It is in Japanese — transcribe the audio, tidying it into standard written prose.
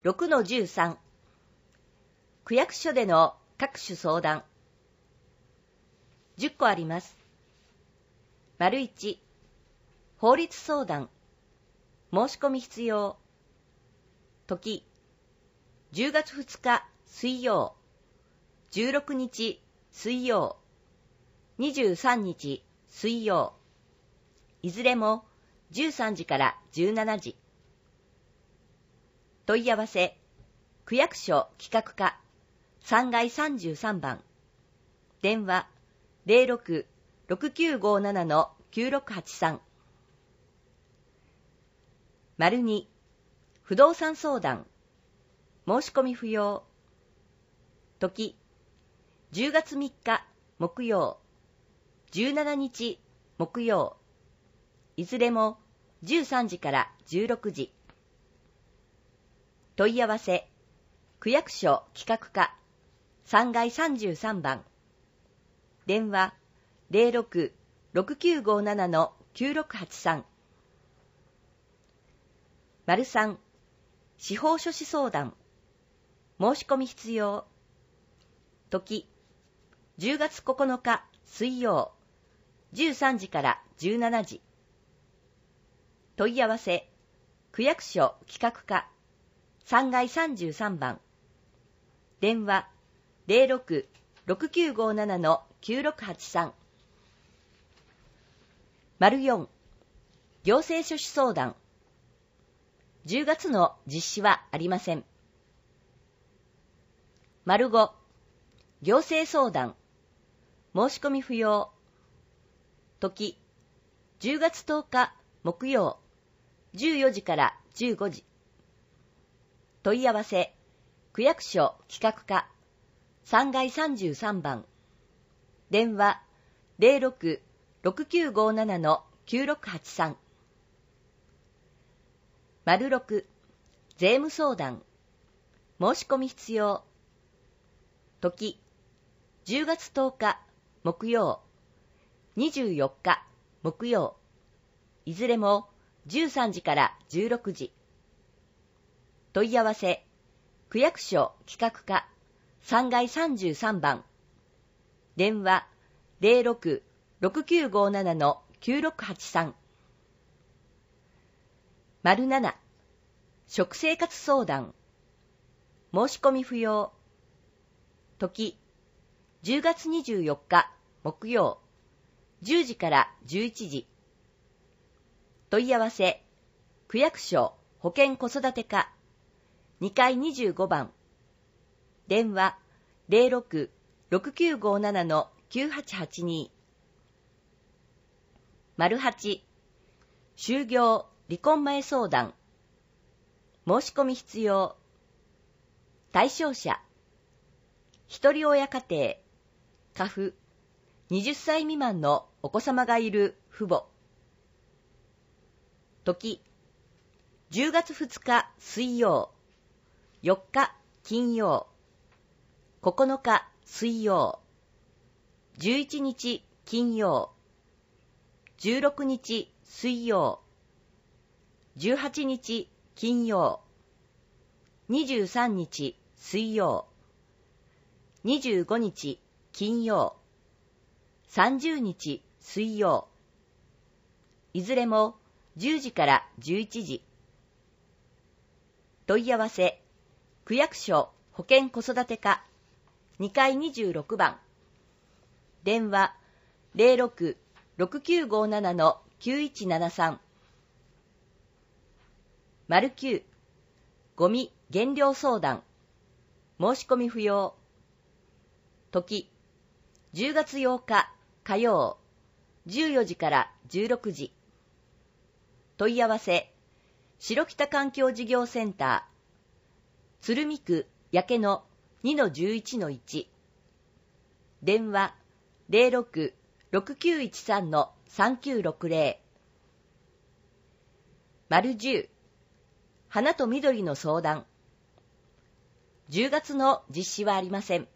6-13 区役所での各種相談10個あります。丸1法律相談申し込み必要時10月2日水曜16日水曜23日水曜いずれも13時から17時問い合わせ区役所企画課3階33番電話 06-6957-9683 丸2不動産相談申し込み不要時10月3日木曜17日木曜いずれも13時から16時問い合わせ区役所企画課3階33番電話 06-6957-9683 丸3司法書士相談申し込み必要時10月9日水曜13時から17時問い合わせ区役所企画課3階33番電話 06-6957-9683 丸4行政書士相談10月の実施はありません。丸5行政相談申し込み不要時10月10日木曜14時から15時問い合わせ区役所企画課3階33番電話 06-6957-9683 丸6税務相談申し込み必要時10月10日木曜24日木曜いずれも13時から16時問い合わせ区役所企画課3階33番電話 06-6957-9683 丸7食生活相談申し込み不要時10月24日木曜10時から11時問い合わせ区役所保健子育て課2階25番電話 06-6957-9882 丸8就業離婚前相談申し込み必要対象者ひとり親家庭家父20歳未満のお子様がいる父母時10月2日水曜4日金曜9日水曜11日金曜16日水曜18日金曜23日水曜25日金曜30日水曜いずれも10時から11時問い合わせ区役所保健子育て課2階26番電話 06-6957-9173 丸9ゴミ減量相談申し込み不要時10月8日火曜14時から16時問い合わせ白北環境事業センター鶴見区焼け野 2-11-1 電話 06-6913-3960 丸10花と緑の相談10月の実施はありません。